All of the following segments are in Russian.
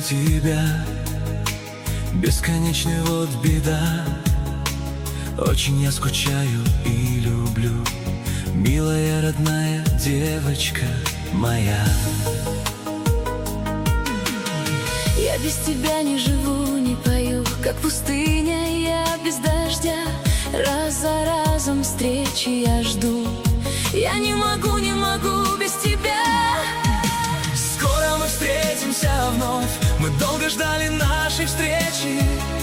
тебя. Бесконечный вот беда. Очень я скучаю и люблю, милая родная девочка моя. Я без тебя не живу, не пою, как пустыня я без дождя. Раз за разом встречи я жду. Я не могу без тебя. Скоро мы встретимся вновь, мы долго ждали нашей встречи.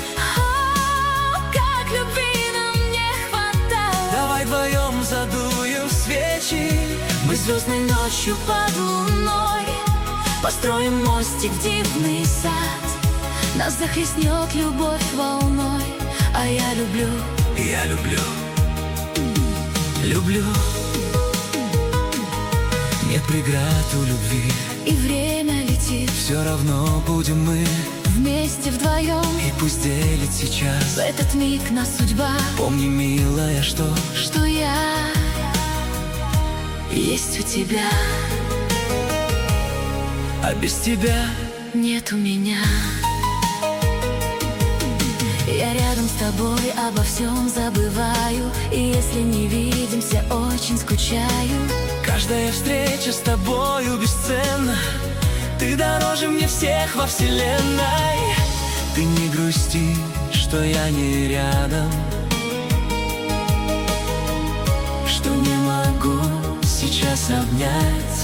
Как любви нам не хватало. Давай вдвоем задуем свечи. Мы звездной ночью под луной построим мостик в дивный сад. Нас захлестнет любовь волной, а я люблю. Я люблю, люблю. Нет преград у любви, И время летит, все равно будем мы вместе вдвоем. И пусть делит сейчас В этот миг нас судьба. Помни, милая, что Я есть у тебя, а без тебя нет у меня. Я рядом с тобой, обо всем забываю. И если не видимся, очень скучаю. каждая встреча с тобою бесценна. Ты дороже мне всех во вселенной. Ты не грусти, что я не рядом, что не могу сейчас обнять.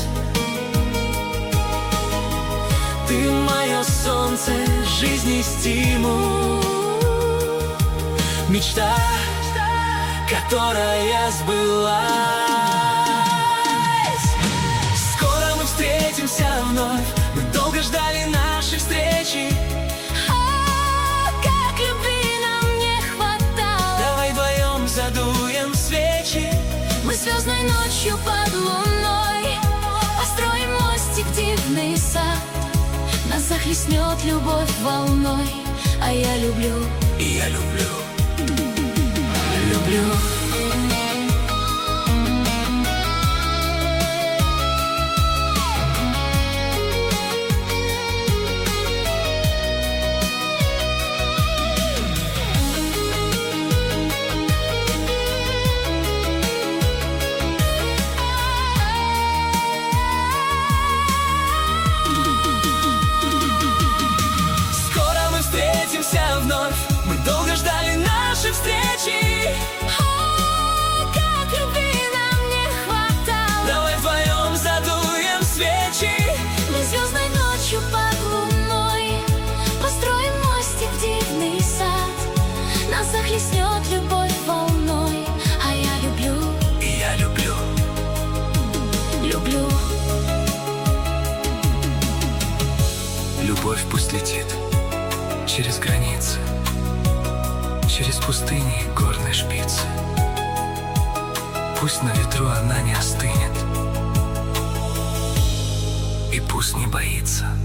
Ты мое солнце, жизнь и стимул, мечта, которая сбылась. Скоро мы встретимся вновь, мы долго ждали нашей встречи. Как любви нам не хватало. Давай вдвоем задуем свечи. Мы звездной ночью под луной построим мостик в дивный сад. Нас захлестнет любовь волной, а я люблю. И я люблю, Люблю. скоро мы встретимся вновь, мы долго ждали нашей встречи. Как любви нам не хватало. Давай вдвоем задуем свечи. Мы звездной ночью под луной построим мостик в дивный сад. Нас захлестнет любовь волной, а я люблю. И я люблю, Люблю. любовь пусть летит через границы, через пустыни и горные шпицы. Пусть на ветру она не остынет, и пусть не боится.